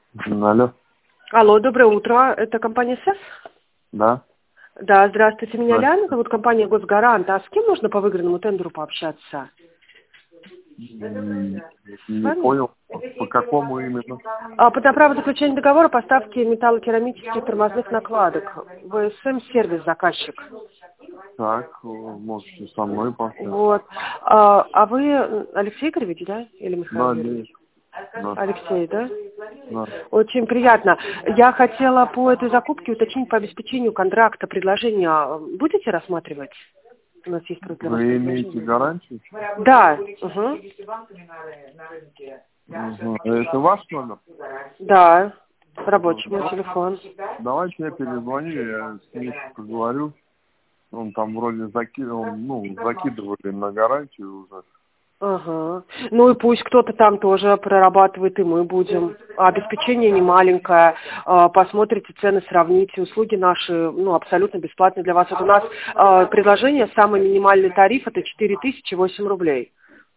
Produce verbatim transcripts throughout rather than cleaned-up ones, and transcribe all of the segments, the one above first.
Алло. Алло, доброе утро. Это компания СЭС? Да. Да, здравствуйте. Меня Да. Ляна зовут, компания Госгарант. А с кем можно по выигранному тендеру пообщаться? М, С Не вами? понял, по какому именно? А, по право заключения договора поставки металлокерамических тормозных накладок. ВСМ-сервис заказчик. Так, э, можете со мной пообщаться. Вот. А, а вы Алексей Игоревич, да? Или Михаил Да, Юрьевич? да, да, Алексей, да? да. Очень приятно. Я хотела по этой закупке уточнить по обеспечению контракта предложения. Будете рассматривать? У нас есть просто для вас Вы имеете предложение. гарантию? Да. Угу. Угу. Это ваш номер? Да. Ну, Рабочий мой да- телефон. Давайте я перезвоню, я с ним поговорю. Он там вроде закидывал, ну, закидывали на гарантию уже. Ага. Ну и пусть кто-то там тоже прорабатывает, и мы будем. А обеспечение не маленькое. А, посмотрите цены, сравните. Услуги наши, ну, абсолютно бесплатные для вас. Вот у нас а, предложение, самый минимальный тариф, это четыре тысячи восемь рублей.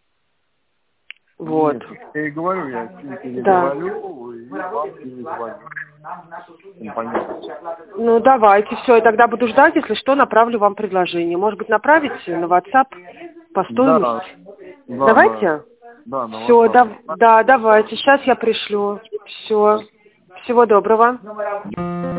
Вот. Нет, я и говорю, я с ним Да. переговорю, и вам перезвоню. Понятно. Ну, давайте, все, и тогда буду ждать, если что, направлю вам предложение. Может быть, направить на WhatsApp по Да, стоимости? да, Давайте? да, да, на Все, WhatsApp. да, да, давайте, сейчас я пришлю. Все. Всего доброго.